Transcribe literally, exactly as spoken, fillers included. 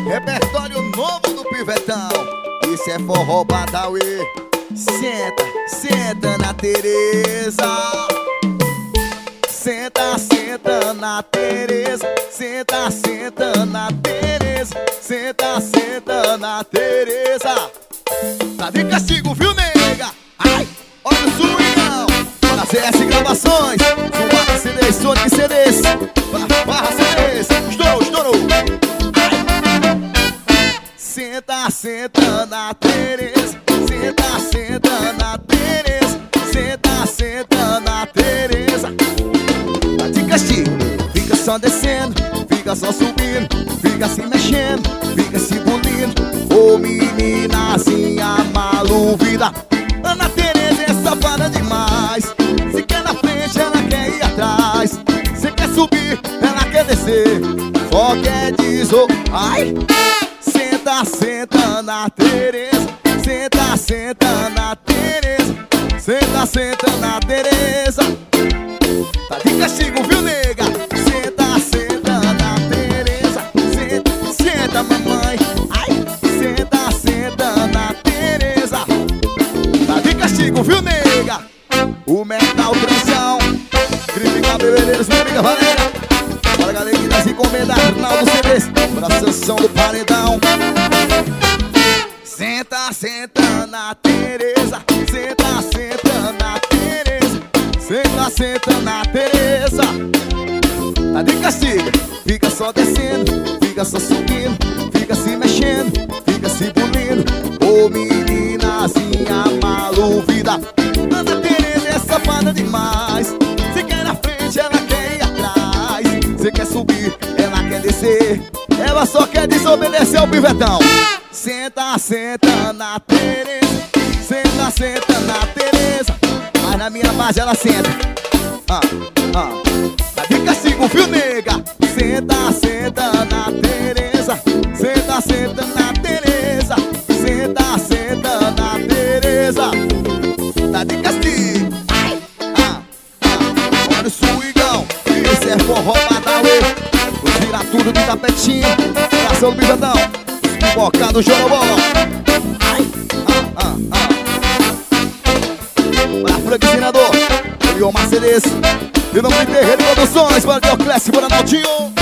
Repertório novo do Pivetão. Isso é forró Badawi. Senta, senta na Tereza. Senta, senta na Tereza. Senta, senta na Tereza. Senta, senta na Tereza. Tá de castigo, viu, nega? Ai, olha o swingão. Para C S Gravações, Subaca C Ds, Sonic C Ds, Barra C Ds. Estourou, estourou. Senta, senta na Tereza. Senta, senta na Tereza. Senta, senta na Tereza. Tá de castigo. Fica só descendo, fica só subindo, fica se mexendo, fica se bolindo. Ô meninazinha maluvida, Ana Tereza é safada demais. Se quer na frente, ela quer ir atrás. Se quer subir, ela quer descer. Só quer dizer, ai. Senta, senta na Tereza. Senta, senta na Tereza. Senta, senta na Tereza. Tá de castigo, viu, nega? Senta, senta na Tereza. Senta, senta, mamãe. Ai, senta, senta na Tereza. Tá de castigo, viu, nega? O metal transão, gripe cabeleireiros, minha amiga Valéria. Bora, galerinha das encomendas, Arnaldo C Ds, pra sessão do paredão. Senta, senta na Tereza. Senta, senta na Tereza. Senta, senta na Tereza. Tá de castigo. Fica só descendo, fica só subindo, fica se mexendo, fica se bolindo. Ô meninazinha maluvida, Ana Tereza é safada demais. Se quer na frente, ela quer ir atrás. Se quer subir, ela quer descer. Ela só quer desobedecer ao Pivetão. Senta, senta na Tereza. Senta, senta na Tereza. Mas na minha base ela senta. Ah, ah. Tá de castigo, viu, nega? Senta, senta na Tereza. Senta, senta na Tereza. Senta, senta na Tereza. Tá de castigo. Ah, ah. Olha o swingão. Esse é forró Badawi. Os vira tudo de tapetinho. Coração do Pivetão. Boca do Jorobó. Ai, ah, ah, ah. Para Frank Senador, Eliomar C Ds. E não me terreiro Produções, para o Dioclésio, para Naldinho.